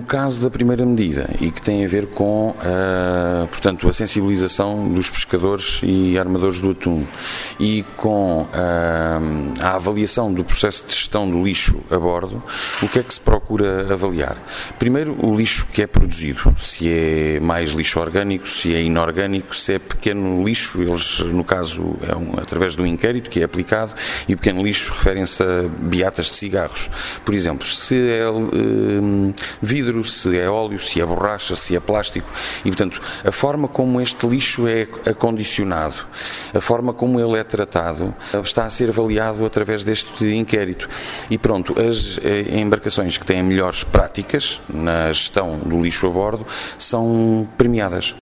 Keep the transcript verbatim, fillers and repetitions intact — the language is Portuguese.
No caso da primeira medida, e que tem a ver com uh, portanto, a sensibilização dos pescadores e armadores do atum e com uh, a avaliação do processo de gestão do lixo a bordo, o que é que se procura avaliar? Primeiro, o lixo que é produzido, se é mais lixo orgânico, se é inorgânico, se é pequeno lixo, eles, no caso, é um, através de um inquérito que é aplicado, e pequeno lixo referem-se a beatas de cigarros. Por exemplo, se é uh, vidro, se é óleo, se é borracha, se é plástico, e, portanto, a forma como este lixo é acondicionado, a forma como ele é tratado, está a ser avaliado através deste inquérito. E pronto, as embarcações que têm melhores práticas na gestão do lixo a bordo são premiadas.